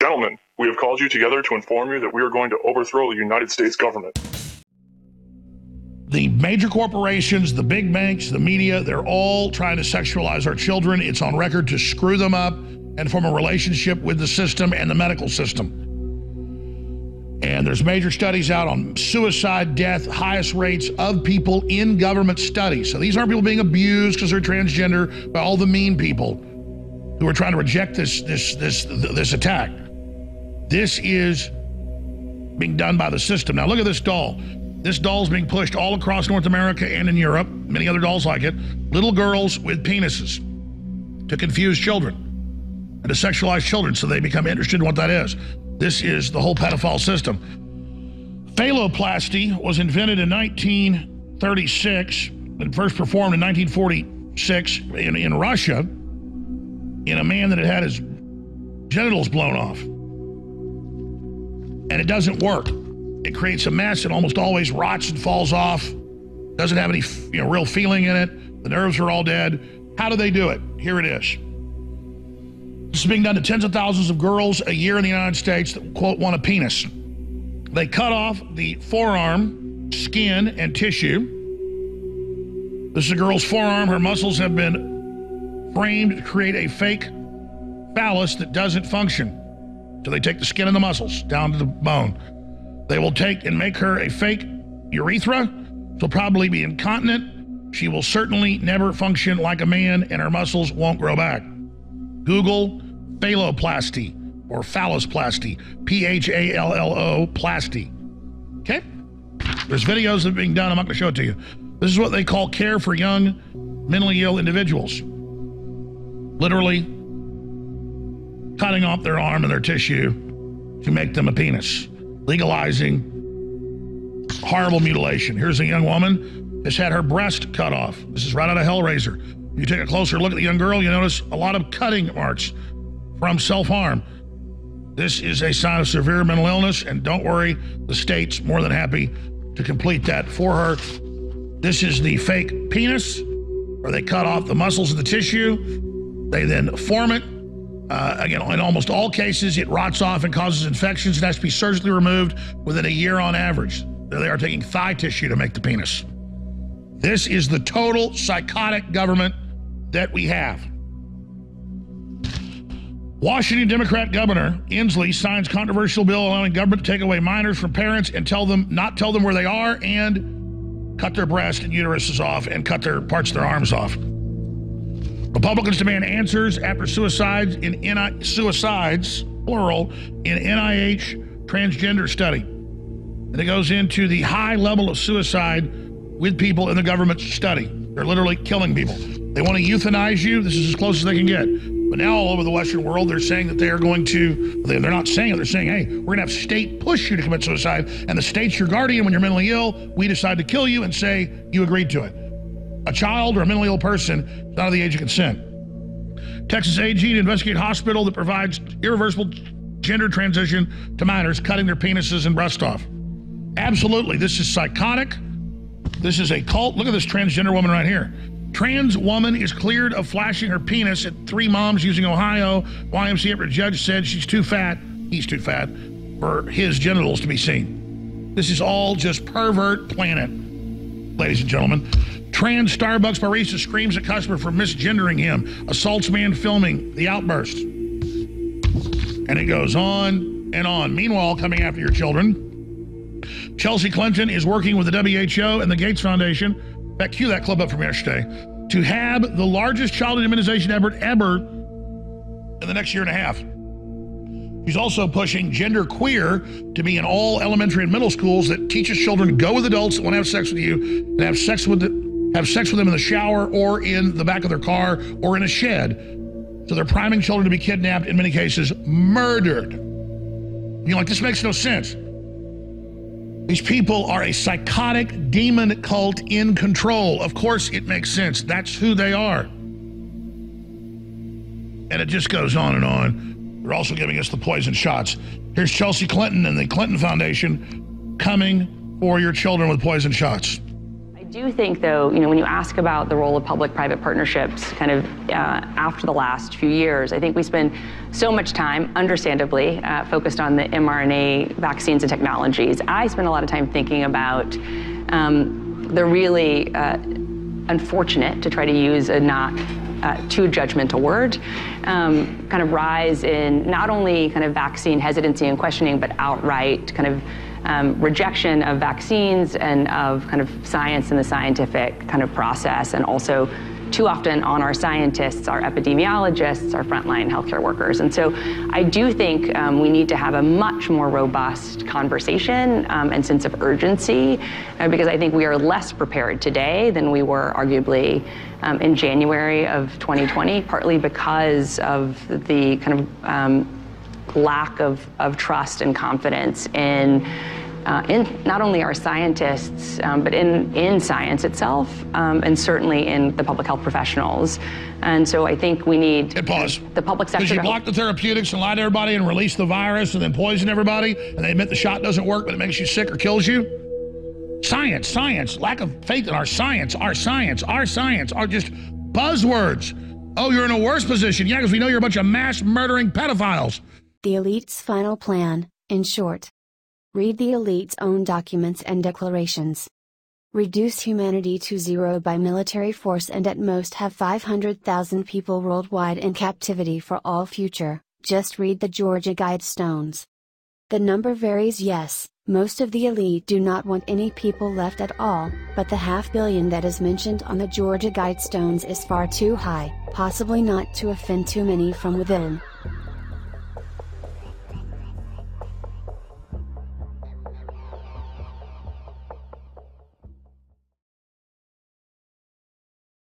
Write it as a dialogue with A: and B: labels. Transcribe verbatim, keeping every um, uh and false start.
A: Gentlemen, we have called you together to inform you that we are going to overthrow the United States government.
B: The major corporations, the big banks, the media, they're all trying to sexualize our children. It's on record to screw them up and form a relationship with the system and the medical system. And there's major studies out on suicide, death, highest rates of people in government studies. So these aren't people being abused because they're transgender by all the mean people who are trying to reject this, this, this, this attack. This is being done by the system. Now look at this doll. This doll is being pushed all across North America and in Europe, many other dolls like it. Little girls with penises to confuse children and to sexualize children so they become interested in what that is. This is the whole pedophile system. Phalloplasty was invented in nineteen thirty-six and first performed in nineteen forty-six in, in Russia in a man that had had his genitals blown off. And it doesn't work. It creates a mess. It almost always rots and falls off. Doesn't have any you know, real feeling in it. The nerves are all dead. How do they do it? Here it is. This is being done to tens of thousands of girls a year in the United States that, quote, want a penis. They cut off the forearm, skin, and tissue. This is a girl's forearm. Her muscles have been framed to create a fake phallus that doesn't function. So they take the skin and the muscles down to the bone. They will take and make her a fake urethra. She'll probably be incontinent. She will certainly never function like a man, and her muscles won't grow back. Google phalloplasty or phallusplasty, P H A L L O plasty. Okay? There's videos that are being done. I'm not going to show it to you. This is what they call care for young mentally ill individuals. Literally cutting off their arm and their tissue to make them a penis. Legalizing horrible mutilation. Here's a young woman that's had her breast cut off. This is right out of Hellraiser. You take a closer look at the young girl, you notice a lot of cutting marks from self-harm. This is a sign of severe mental illness, and don't worry, the state's more than happy to complete that for her. This is the fake penis, where they cut off the muscles of the tissue. They then form it. Uh, again, in almost all cases, it rots off and causes infections and has to be surgically removed within a year on average. They are taking thigh tissue to make the penis. This is the total psychotic government that we have. Washington Democrat Governor Inslee signs controversial bill allowing government to take away minors from parents and tell them not tell them where they are and cut their breast and uteruses off and cut their parts of their arms off. Republicans demand answers after suicides in N I suicides, plural, in N I H transgender study. And it goes into the high level of suicide with people in the government study. They're literally killing people. They want to euthanize you. This is as close as they can get. But now all over the Western world, they're saying that they are going to, they're not saying it, they're saying, hey, we're going to have state push you to commit suicide. And the state's your guardian when you're mentally ill. We decide to kill you and say you agreed to it. A child or a mentally ill person is not of the age of consent. Texas A G to investigate hospital that provides irreversible gender transition to minors, cutting their penises and breasts off. Absolutely, this is psychotic. This is a cult. Look at this transgender woman right here. Trans woman is cleared of flashing her penis at three moms using Ohio Y M C A after a judge said she's too fat, he's too fat, for his genitals to be seen. This is all just pervert planet, ladies and gentlemen. Trans Starbucks barista screams at customer for misgendering him. Assaults man filming the outburst. And it goes on and on. Meanwhile, coming after your children, Chelsea Clinton is working with the W H O and the Gates Foundation, in fact, cue that clip up from yesterday, to have the largest childhood immunization effort ever in the next year and a half. She's also pushing gender queer to be in all elementary and middle schools that teaches children to go with adults that want to have sex with you and have sex with the, have sex with them in the shower or in the back of their car or in a shed. So they're priming children to be kidnapped, in many cases murdered. You're like, this makes no sense. These people are a psychotic demon cult in control. Of course it makes sense. That's who they are. And it just goes on and on. They're also giving us the poison shots. Here's Chelsea Clinton and the Clinton Foundation coming for your children with poison shots.
C: I do think, though, you know, when you ask about the role of public-private partnerships kind of uh, after the last few years, I think we spend so much time, understandably, uh, focused on the mRNA vaccines and technologies. I spend a lot of time thinking about um, the really uh, unfortunate, to try to use a not uh, too judgmental word, um, kind of rise in not only kind of vaccine hesitancy and questioning, but outright kind of Um, rejection of vaccines and of kind of science and the scientific kind of process, and also too often on our scientists, our epidemiologists, our frontline healthcare workers. And so I do think um, we need to have a much more robust conversation um, and sense of urgency, uh, because I think we are less prepared today than we were arguably um, in January of twenty twenty, partly because of the kind of um, lack of, of trust and confidence in, uh, in not only our scientists, um, but in, in science itself, um, and certainly in the public health professionals. And so I think we need
B: Hit pause.
C: the public sector.
B: Because you block the therapeutics and lie to everybody and release the virus and then poison everybody, and they admit the shot doesn't work, but it makes you sick or kills you. Science, science, lack of faith in our science, our science, our science are just buzzwords. Oh, you're in a worse position. Yeah, because we know you're a bunch of mass murdering pedophiles.
D: The elite's final plan, in short. Read the elite's own documents and declarations. Reduce humanity to zero by military force and at most have five hundred thousand people worldwide in captivity for all future. Just read the Georgia Guidestones. The number varies, yes, most of the elite do not want any people left at all, but the half billion that is mentioned on the Georgia Guidestones is far too high, possibly not to offend too many from within.